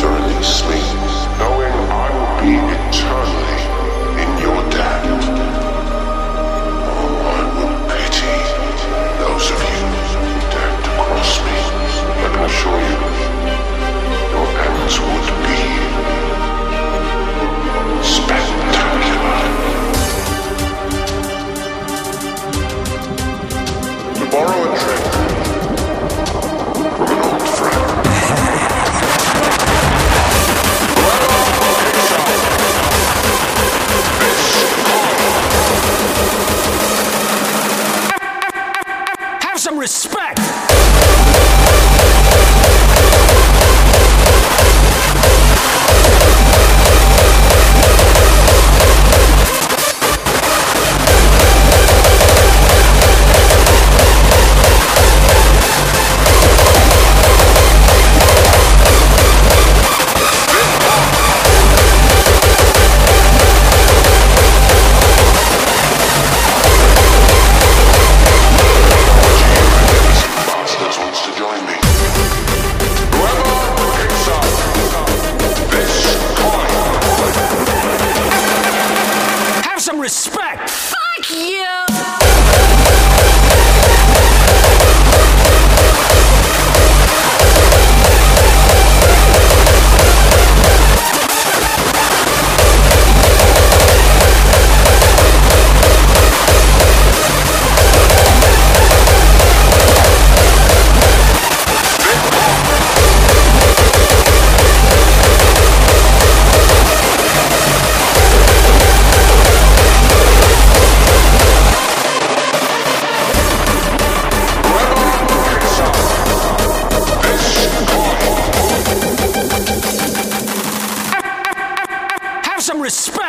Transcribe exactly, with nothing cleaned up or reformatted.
release me, knowing I will be eternally in your debt. Oh, I would pity those of you who dare to cross me. I can assure you, your ends would be spectacular. To borrow a trick from an old friend. Have some respect! Respect! Fuck you! Some respect!